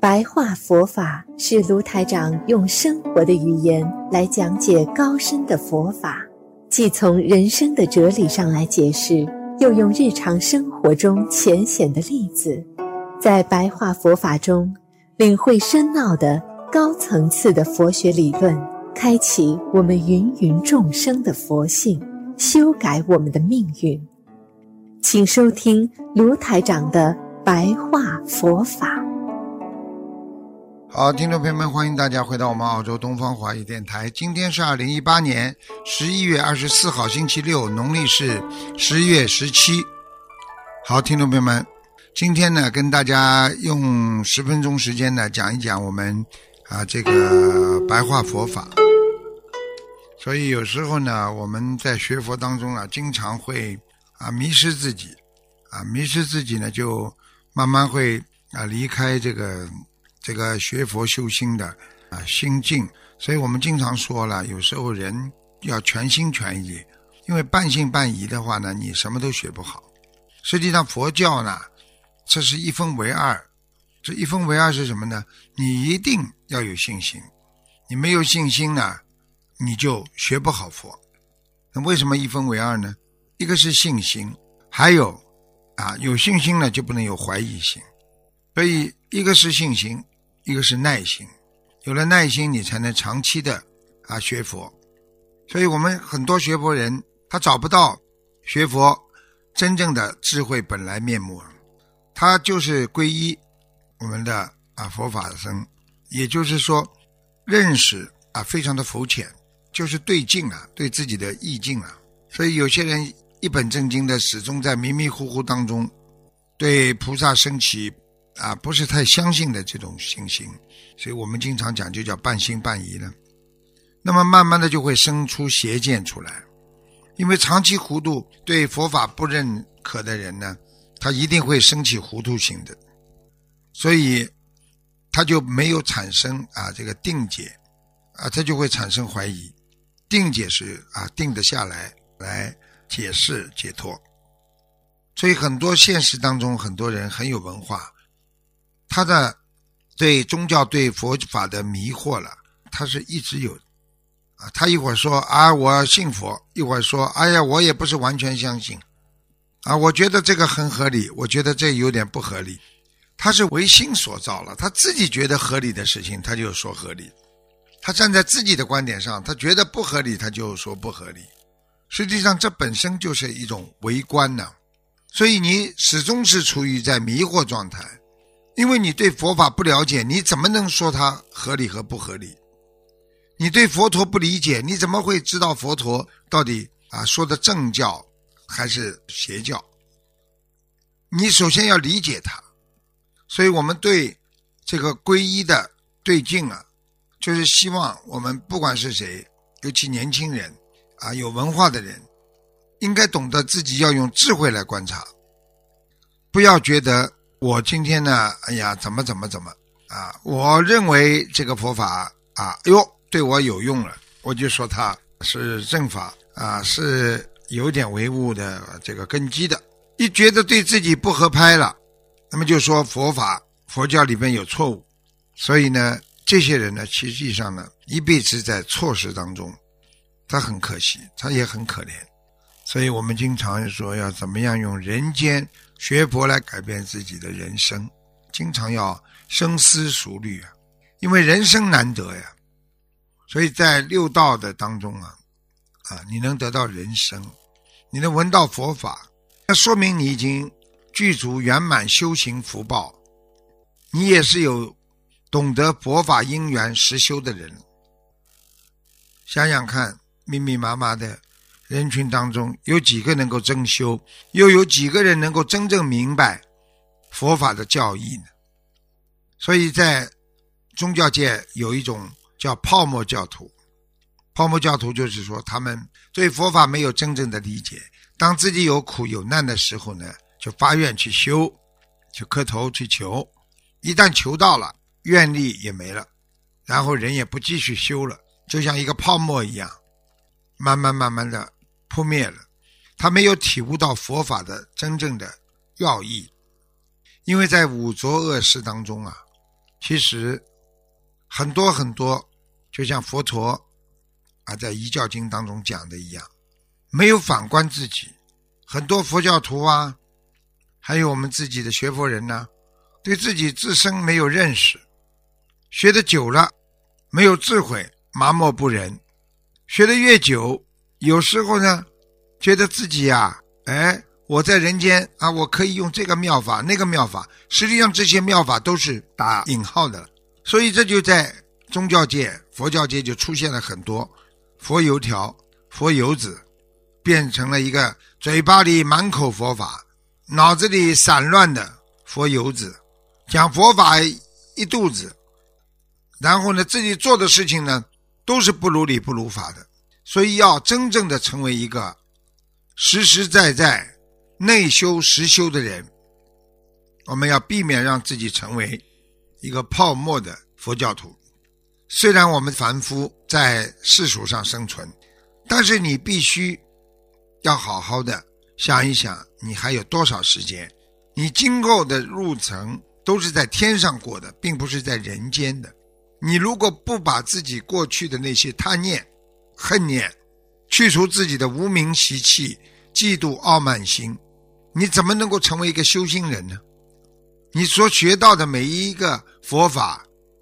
白话佛法是卢台长用生活的语言来讲解高深的佛法，既从人生的哲理上来解释，又用日常生活中浅显的例子，在白话佛法中领会深奥的高层次的佛学理论，开启我们芸芸众生的佛性，修改我们的命运。请收听卢台长的白话佛法。 好，听众朋友们，欢迎大家回到我们澳洲东方华语电台。今天是2018年11月24号星期六，农历是10月17。好，听众朋友们，今天呢跟大家用10分钟时间呢讲一讲我们这个白话佛法。所以有时候呢我们在学佛当中经常会迷失自己迷失自己呢就慢慢会离开这个学佛修心的心境。所以我们经常说了，有时候人要全心全意，因为半信半疑的话呢，你什么都学不好。实际上佛教呢，这是一分为二。这一分为二是什么呢？你一定要有信心，你没有信心呢，你就学不好佛。那为什么一分为二呢？一个是信心，还有有信心呢就不能有怀疑心。所以一个是信心，一个是耐心，有了耐心你才能长期的学佛。所以我们很多学佛人他找不到学佛真正的智慧本来面目，他就是皈依我们的佛法僧，也就是说认识非常的肤浅，就是对境对自己的意境所以有些人一本正经的始终在迷迷糊糊当中，对菩萨升起不是太相信的这种信心，所以我们经常讲就叫半信半疑了。那么慢慢的就会生出邪见出来，因为长期糊涂对佛法不认可的人呢，他一定会升起糊涂心的，所以他就没有产生这个定解他就会产生怀疑。定解是定得下来解释解脱。所以很多现实当中很多人很有文化，他的对宗教对佛法的迷惑了，他是一直有他一会儿说我信佛，一会儿说我也不是完全相信我觉得这个很合理，我觉得这有点不合理。他是唯心所造了，他自己觉得合理的事情他就说合理，他站在自己的观点上，他觉得不合理他就说不合理。实际上这本身就是一种围观所以你始终是处于在迷惑状态，因为你对佛法不了解，你怎么能说它合理和不合理？你对佛陀不理解，你怎么会知道佛陀到底说的正教还是邪教？你首先要理解它。所以我们对这个皈依的对境就是希望我们不管是谁，尤其年轻人有文化的人，应该懂得自己要用智慧来观察，不要觉得我今天呢怎么我认为这个佛法对我有用了，我就说它是正法是有点唯物的这个根基的。一觉得对自己不合拍了，那么就说佛教里面有错误。所以呢这些人呢实际上呢一辈子在错失当中，他很可惜，他也很可怜。所以我们经常说要怎么样用人间学佛来改变自己的人生，经常要深思熟虑因为人生难得所以在六道的当中你能得到人生，你能闻到佛法，那说明你已经具足圆满修行福报，你也是有懂得佛法因缘实修的人。想想看，密密麻麻的人群当中有几个能够真修，又有几个人能够真正明白佛法的教义呢？所以在宗教界有一种叫泡沫教徒。泡沫教徒就是说他们对佛法没有真正的理解，当自己有苦有难的时候呢，就发愿去修，去磕头去求，一旦求到了，愿力也没了，然后人也不继续修了，就像一个泡沫一样，慢慢的扑灭了。他没有体悟到佛法的真正的要义。因为在五浊恶世当中其实很多很多，就像佛陀在遗教经当中讲的一样，没有反观自己。很多佛教徒还有我们自己的学佛人对自己自身没有认识，学得久了没有智慧，麻木不仁。学得越久，有时候觉得自己我在人间我可以用这个妙法那个妙法，实际上这些妙法都是打引号的。所以这就在宗教界佛教界就出现了很多佛油条佛油子，变成了一个嘴巴里满口佛法，脑子里散乱的佛油子，讲佛法一肚子，然后自己做的事情都是不如理不如法的。所以要真正的成为一个实实在在内修实修的人，我们要避免让自己成为一个泡沫的佛教徒。虽然我们凡夫在世俗上生存，但是你必须要好好的想一想，你还有多少时间，你今后的路程都是在天上过的，并不是在人间的。你如果不把自己过去的那些贪念恨念去除，自己的无名习气嫉妒傲慢心，你怎么能够成为一个修行人呢？你所学到的每一个佛法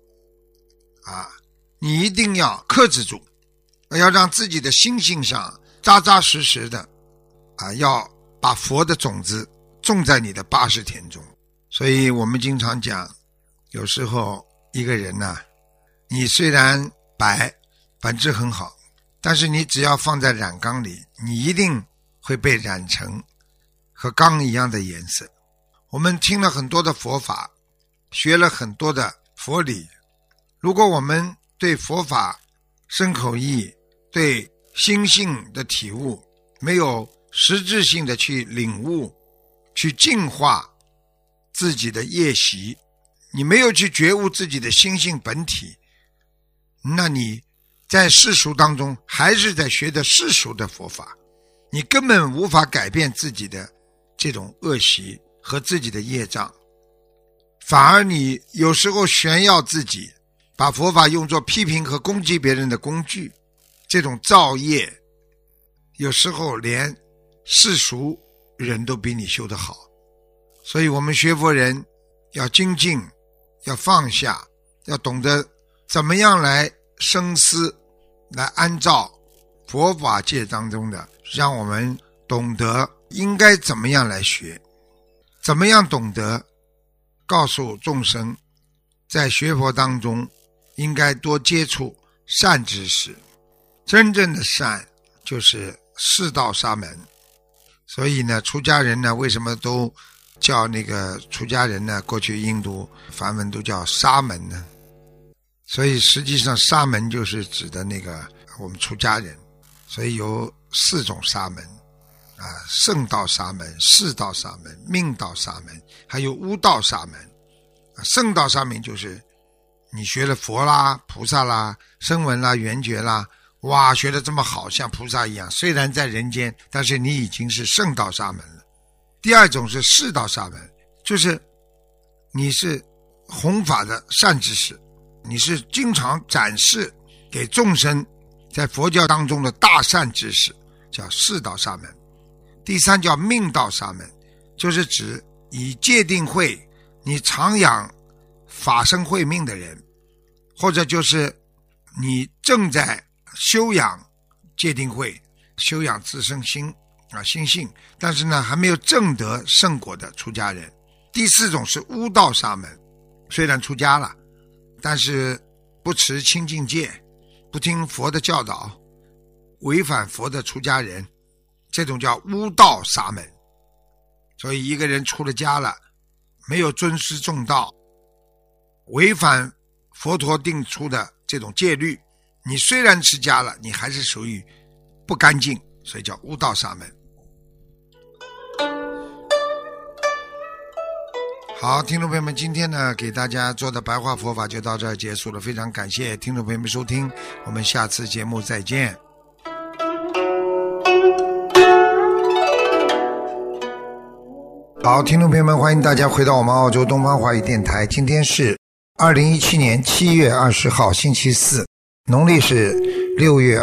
你一定要克制住，要让自己的心性上扎扎实实的要把佛的种子种在你的80田中。所以我们经常讲，有时候一个人你虽然白，本质很好，但是你只要放在染缸里，你一定会被染成和钢一样的颜色。我们听了很多的佛法，学了很多的佛理，如果我们对佛法身口意对心性的体悟没有实质性的去领悟去净化自己的业习，你没有去觉悟自己的心性本体，那你在世俗当中还是在学的世俗的佛法，你根本无法改变自己的这种恶习和自己的业障，反而你有时候炫耀自己，把佛法用作批评和攻击别人的工具，这种造业有时候连世俗人都比你修得好。所以我们学佛人要精进，要放下，要懂得怎么样来深思，来按照佛法界当中的，让我们懂得应该怎么样来学，怎么样懂得告诉众生，在学佛当中应该多接触善知识。真正的善就是四道沙门。所以出家人为什么都叫那个出家人过去印度梵文都叫沙门呢？所以实际上沙门就是指的那个我们出家人。所以有4种沙门圣道沙门、世道沙门、命道沙门，还有悟道沙门。圣道沙门就是你学了佛啦、菩萨啦、声闻啦、缘觉啦，哇，学得这么好，像菩萨一样，虽然在人间，但是你已经是圣道沙门了。第二种是世道沙门，就是你是弘法的善知识，你是经常展示给众生在佛教当中的大善知识，叫世道沙门。第三叫命道沙门，就是指以戒定慧你常养法身慧命的人，或者就是你正在修养戒定慧，修养自身心心性，但是还没有证得圣果的出家人。第4种是悟道沙门，虽然出家了，但是不持清净戒，不听佛的教导，违反佛的出家人，这种叫悟道沙门。所以一个人出了家了，没有尊师重道，违反佛陀定出的这种戒律，你虽然持家了，你还是属于不干净，所以叫悟道沙门。好，听众朋友们，今天给大家做的白话佛法就到这儿结束了，非常感谢听众朋友们收听，我们下次节目再见。好，听众朋友们，欢迎大家回到我们澳洲东方华语电台，今天是 2017年7月20号星期四，农历是6月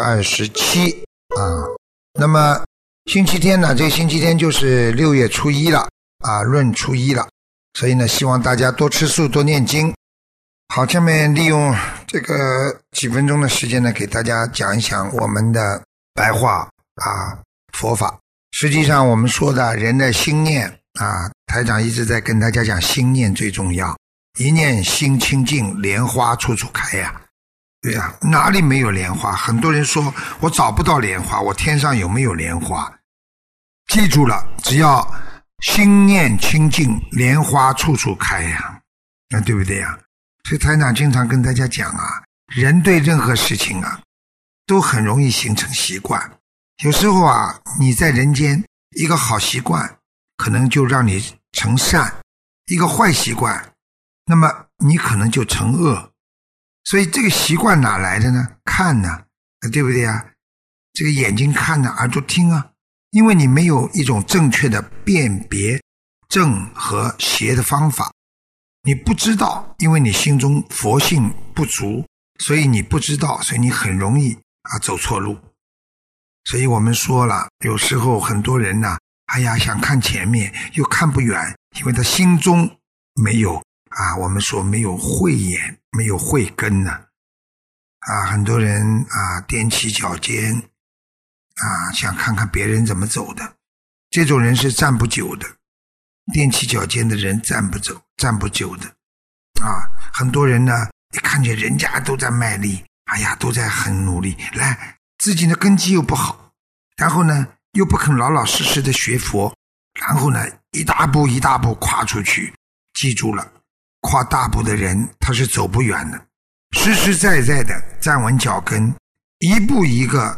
27啊。那么星期天呢，这个星期天就是6月初一了啊，闰初一了。所以呢，希望大家多吃素，多念经。好，下面利用这个几分钟的时间呢，给大家讲一讲我们的白话啊佛法。实际上我们说的人的心念啊，台长一直在跟大家讲，心念最重要，一念心清净，莲花处处开呀。对呀，哪里没有莲花？很多人说我找不到莲花，我天上有没有莲花？记住了，只要心念清净，莲花处处开呀，对不对呀？所以台长经常跟大家讲啊，人对任何事情啊，都很容易形成习惯。有时候啊，你在人间一个好习惯，可能就让你成善；一个坏习惯，那么你可能就成恶。所以这个习惯哪来的呢？看呢，对不对啊？这个眼睛看呢，耳朵听啊。因为你没有一种正确的辨别正和邪的方法，你不知道，因为你心中佛性不足，所以你不知道，所以你很容易走错路。所以我们说了，有时候很多人呢，想看前面又看不远，因为他心中没有我们说没有慧眼，没有慧根呢。很多人踮起脚尖想看看别人怎么走的，这种人是站不久的。踮起脚尖的人站不久的很多人呢，一看见人家都在卖力，都在很努力，来自己的根基又不好，然后呢又不肯老老实实的学佛，然后呢一大步一大步跨出去。记住了，跨大步的人他是走不远的，实实在在的站稳脚跟，一步一个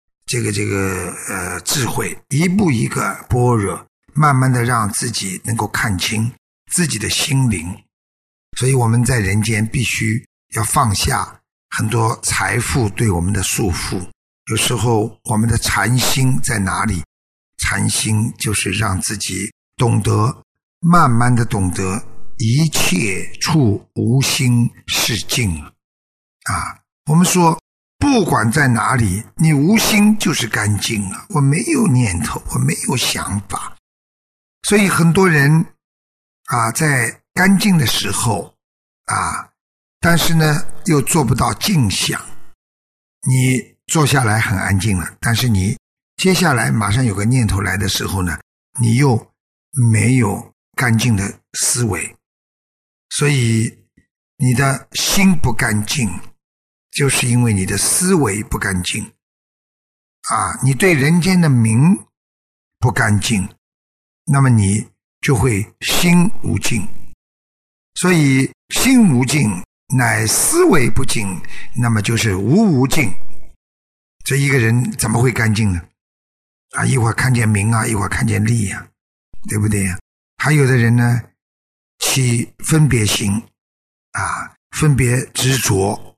智慧，一步一个般若，慢慢的让自己能够看清自己的心灵。所以我们在人间必须要放下很多财富对我们的束缚。有时候我们的禅心在哪里？禅心就是让自己懂得，慢慢的懂得一切处无心是净我们说不管在哪里，你无心就是干净我没有念头，我没有想法。所以很多人在干净的时候但是呢又做不到静想。你坐下来很安静了，但是你接下来马上有个念头来的时候呢，你又没有干净的思维，所以你的心不干净，就是因为你的思维不干净你对人间的名不干净，那么你就会心无尽。所以心无尽乃思维不净，那么就是无尽。这一个人怎么会干净呢？一会儿看见名一会儿看见利对不对还有的人呢，起分别心分别执着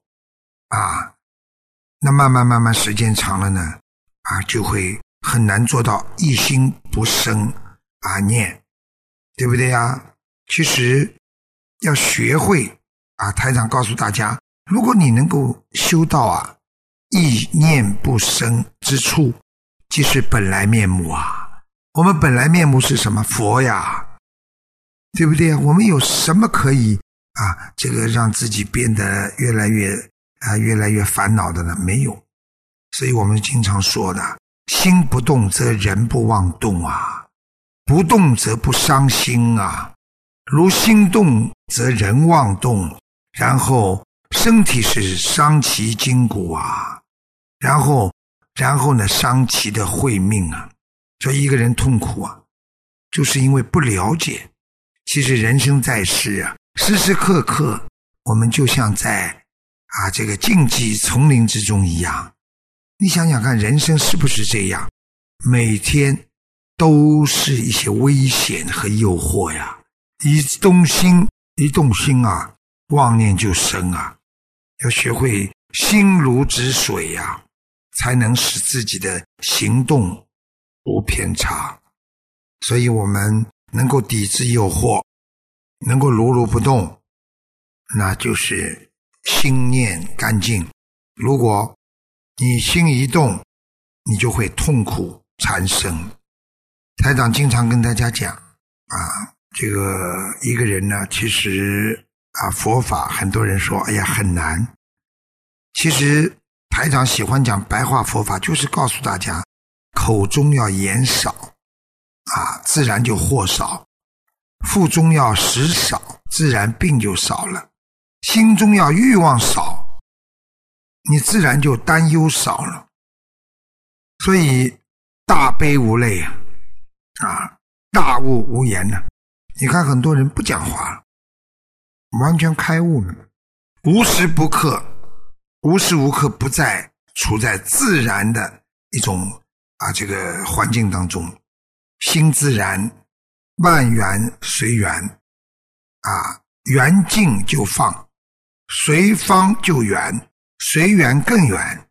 那慢慢时间长了呢就会很难做到一心不生念，对不对其实要学会台长告诉大家，如果你能够修到一念不生之处，即是本来面目我们本来面目是什么？佛呀，对不对我们有什么可以这个让自己变得越来越烦恼的呢？没有。所以我们经常说的，心不动则人不妄动不动则不伤心如心动则人妄动，然后身体是伤其筋骨然后呢伤其的慧命所以一个人痛苦就是因为不了解。其实人生在世时时刻刻我们就像在这个荆棘丛林之中一样。你想想看，人生是不是这样？每天都是一些危险和诱惑一动心妄念就生要学会心如止水才能使自己的行动无偏差。所以我们能够抵制诱惑，能够如如不动那就是心念干净。如果你心一动，你就会痛苦缠身。台长经常跟大家讲这个一个人呢，其实佛法很多人说哎呀很难，其实台长喜欢讲白话佛法，就是告诉大家口中要言少自然就祸少，腹中要食少，自然病就少了，心中要欲望少，你自然就担忧少了。所以大悲无泪大悟无言呢。你看很多人不讲话，完全开悟了，无时无刻不在处在自然的一种这个环境当中，心自然，万缘随缘缘尽就放，随方就缘，随缘更缘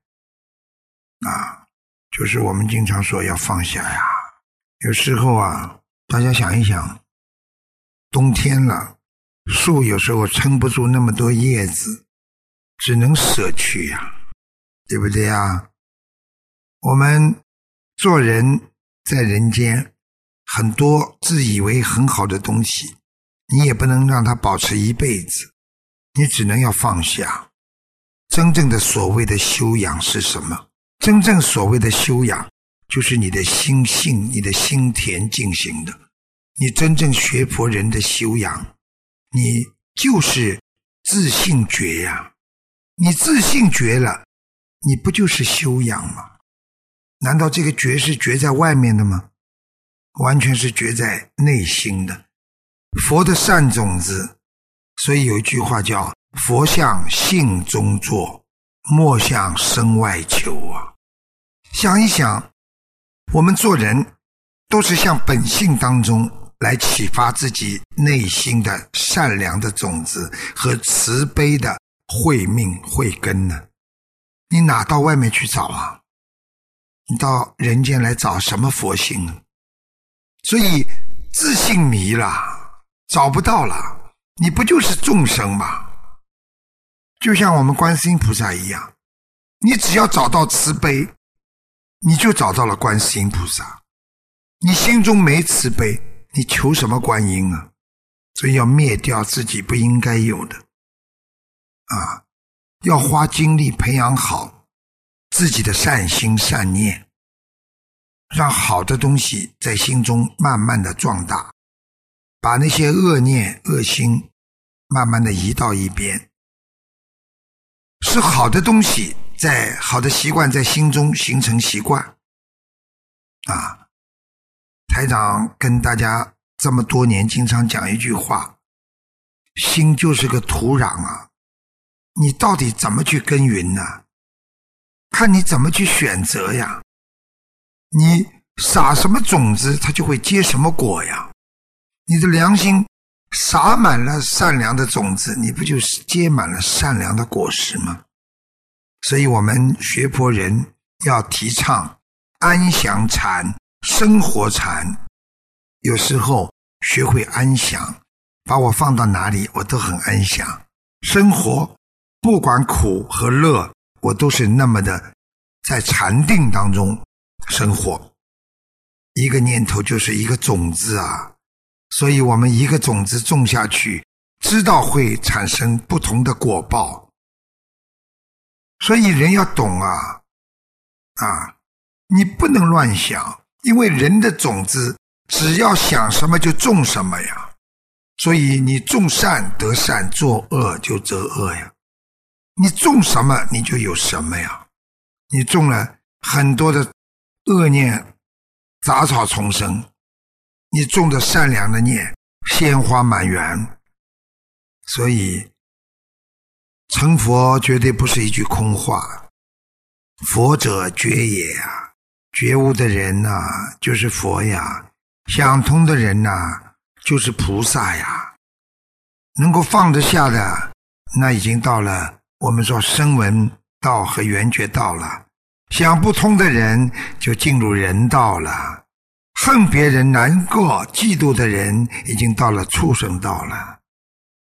就是我们经常说要放下呀。有时候大家想一想，冬天了，树有时候撑不住那么多叶子，只能舍去对不对我们做人在人间，很多自以为很好的东西，你也不能让它保持一辈子，你只能要放下。真正的所谓的修养是什么？真正所谓的修养，就是你的心性，你的心田进行的。你真正学佛人的修养，你就是自性觉你自性觉了，你不就是修养吗？难道这个觉是觉在外面的吗？完全是觉在内心的。佛的善种子，所以有一句话叫佛向性中作，莫向身外求想一想，我们做人都是向本性当中来启发自己内心的善良的种子和慈悲的慧命慧根呢。你哪到外面去找你到人间来找什么佛性呢？所以自性迷了，找不到了，你不就是众生吗？就像我们观世音菩萨一样，你只要找到慈悲，你就找到了观世音菩萨。你心中没慈悲，你求什么观音所以要灭掉自己不应该有的要花精力培养好自己的善心善念，让好的东西在心中慢慢的壮大，把那些恶念恶心慢慢的移到一边，是好的东西，在好的习惯在心中形成习惯台长跟大家这么多年经常讲一句话，心就是个土壤你到底怎么去耕耘呢？看你怎么去选择呀。你撒什么种子，它就会结什么果呀。你的良心撒满了善良的种子，你不就是结满了善良的果实吗？所以我们学佛人要提倡安详禅、生活禅。有时候学会安详，把我放到哪里我都很安详。生活不管苦和乐，我都是那么的在禅定当中生活。一个念头就是一个种子所以我们一个种子种下去，知道会产生不同的果报。所以人要懂你不能乱想，因为人的种子只要想什么就种什么呀。所以你种善得善，做恶就得恶呀。你种什么你就有什么呀。你种了很多的恶念，杂草丛生；你种的善良的念，鲜花满园。所以成佛绝对不是一句空话，佛者觉也觉悟的人就是佛呀，想通的人就是菩萨呀。能够放得下的，那已经到了我们说声闻道和缘觉道了。想不通的人就进入人道了，恨别人难过嫉妒的人已经到了畜生道了。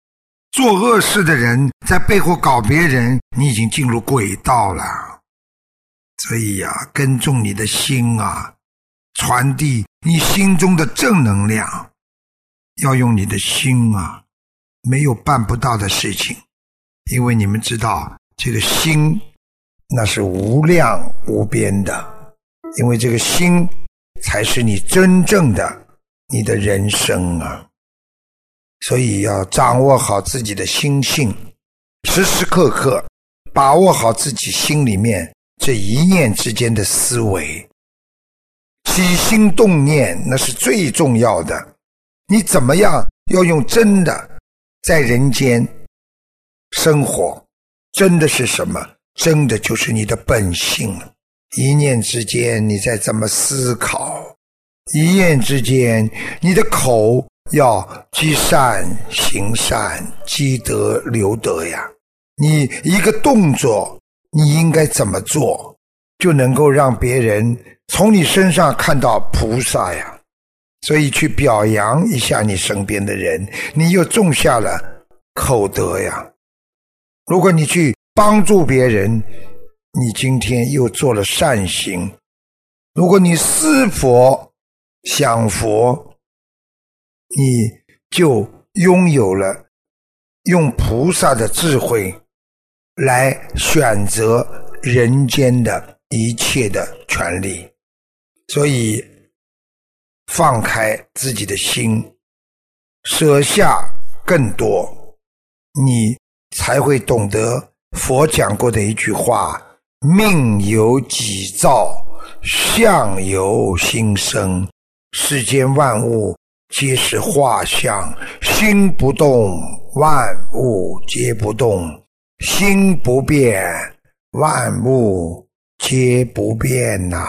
做恶事的人在背后搞别人，你已经进入轨道了。所以呀，跟踪你的心啊，传递你心中的正能量，要用你的心啊，没有办不到的事情。因为你们知道这个心那是无量无边的，因为这个心才是你真正的你的人生啊。所以要掌握好自己的心性，时时刻刻把握好自己心里面这一念之间的思维。起心动念那是最重要的，你怎么样要用真的在人间生活，真的是什么？真的就是你的本性。一念之间你在怎么思考，一念之间你的口要积善行善，积德留德呀。你一个动作你应该怎么做，就能够让别人从你身上看到菩萨呀。所以去表扬一下你身边的人，你又种下了口德呀。如果你去帮助别人，你今天又做了善行。如果你思佛想佛，你就拥有了用菩萨的智慧来选择人间的一切的权利。所以放开自己的心，舍下更多，你才会懂得佛讲过的一句话：命由己造，相由心生，世间万物皆是画像，心不动，万物皆不动；心不变，万物皆不变呐。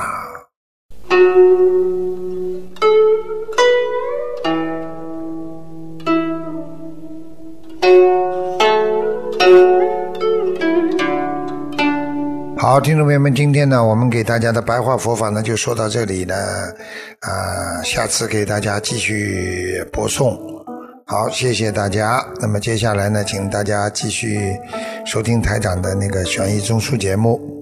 好，听众朋友们，今天呢，我们给大家的白话佛法呢，就说到这里呢，下次给大家继续播送。好，谢谢大家。那么接下来呢，请大家继续收听台长的那个悬疑综述节目。